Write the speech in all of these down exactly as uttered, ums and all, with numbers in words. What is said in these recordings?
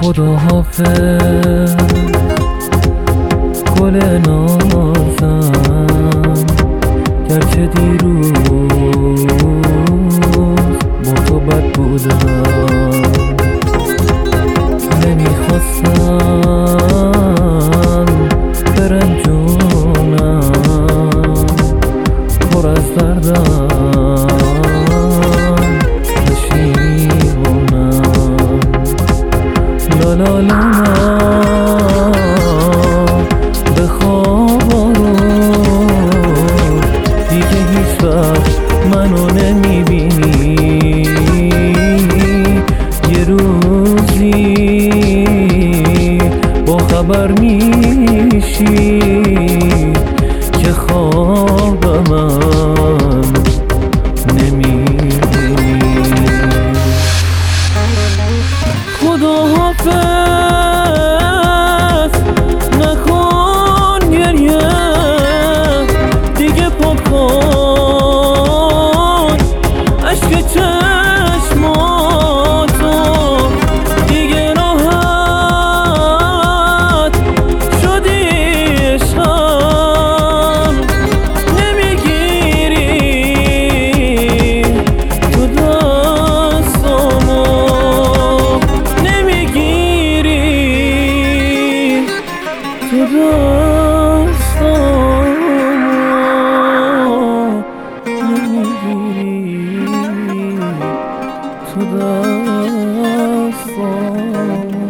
خدا حافظ گل نازم، گرچه دیروز با تو بد بودم. نمیخواستم برنجونم، پر از دردم پشیمونم. لا لا لا به خواب آروم، دیگه هیچ وقت منو نمیبینی. یه روزی با خبر میشی که خوابم نمیبینی. خدا حافظ نکن گریه، دیگه پاک کن عشق چشماتو. دیگه راحت شدی عشقم، نمیگیری تو دستامو، نمیگیری تو دستامو، نمیگیری تو دستامو.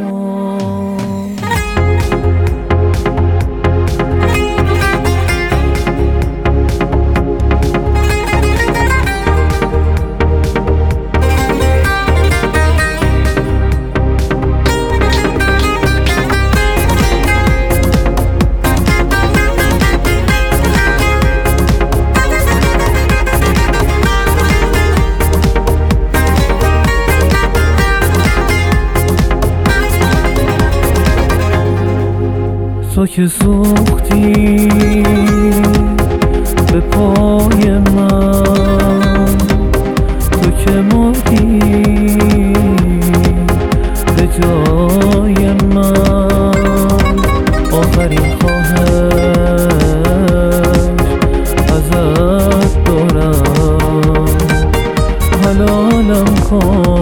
تو که سوختی به پای من، تو که مردی به جای من. آخرین خواهش ازت دارم، حلالم کن